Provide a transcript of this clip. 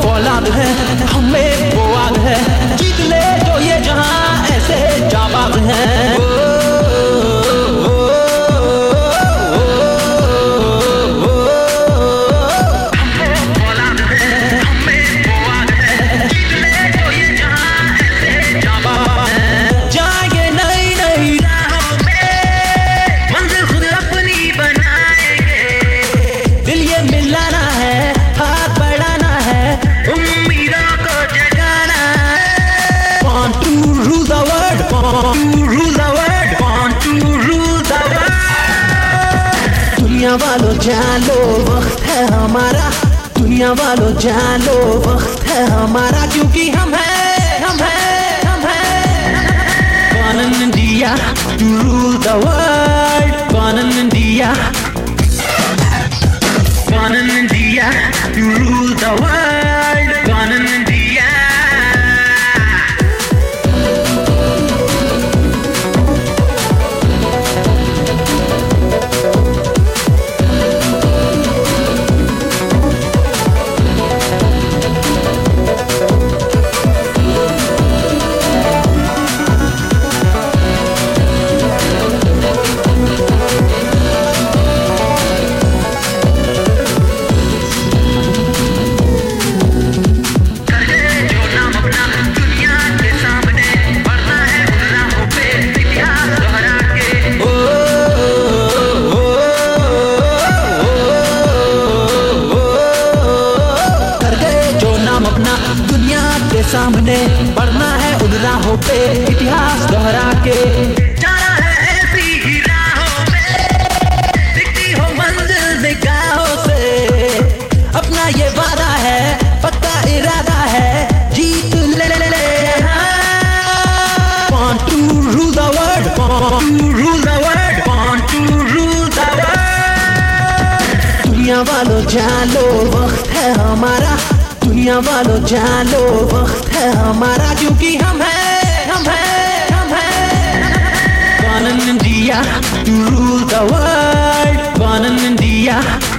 औलाद है, हमें वो आग है, जीत ले जो ये जहां ऐसे जाबाज हैं। दुनिया वालों जान लो वक्त है हमारा, दुनिया वालों जान लो वक्त है हमारा, क्योंकि हम हैं, हम हैं, हम हैं। Born in India to rule the world, born in India, born in India to rule the world, born in India. दुनिया के सामने बढ़ना है उन राहों पे, इतिहास दोहरा के जाना है ऐसी ही राहों पे, दिखती हो मंजिल निगाहों से। अपना ये वादा है, पक्का इरादा है, जीत ले ले ले। Want to rule the world, want to rule the world, want to rule the world. दुनिया वालों जान लो वक्त है हमारा, दुनिया वालों जान लो वक्त है हमारा, क्योंकि हम हैं, हम हैं, हम हैं। Born in India to rule the world, born in India.